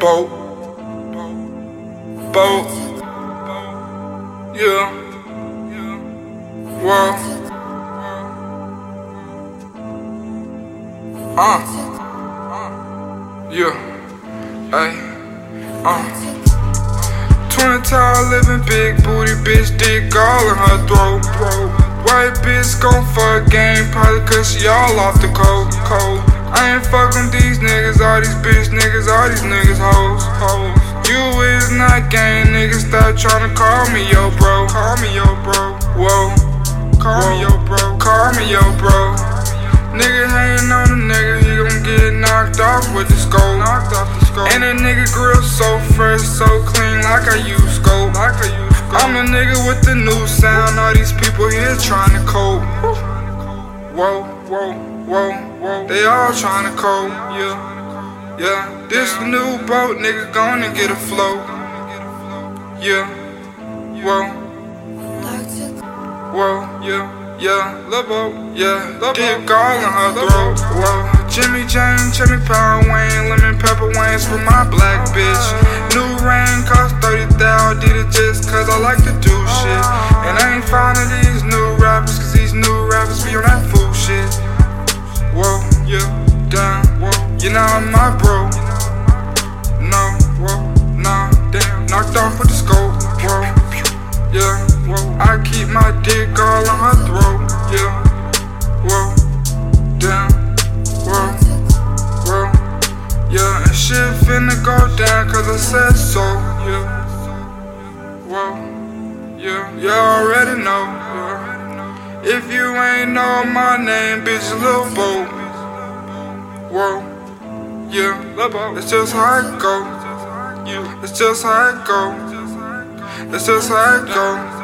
boat, boat, yeah, whoa, yeah, ay, 20 tall, living big booty bitch, dick all in her throat. White bitch gon' fuck game, probably cause she all off the cold. I ain't fuckin' these niggas, all these bitch niggas, all these niggas hoes. You is not gang, niggas, stop tryna call me yo bro. Call me yo bro, whoa. Call me yo bro, call me yo bro. Nigga hatin' on a nigga, he gon' get knocked off with the scope. And a nigga grill so fresh, so clean, like I use scope. I'm the nigga with the new sound, all these people here tryna cope. Whoa, they all tryna cope, yeah. This the new boat, nigga, gonna get a float. Yeah, lil' boat, dick all in her throat. Jimmy James, Jimmy Power Wayne, lemon pepper wings for my black bitch. New rain cost 30,000, did it just cause I like to do shit. And I ain't finding these new rappers, cause these new rappers be on that fool shit. Whoa, yeah, damn, you're not my bro. No, nah, damn, knocked off with the scope. I keep my dick all on her throat. And shit finna go down cause I said so. You already know. If you ain't know my name, bitch, lil' boat. It's just how it go. It's just how it go.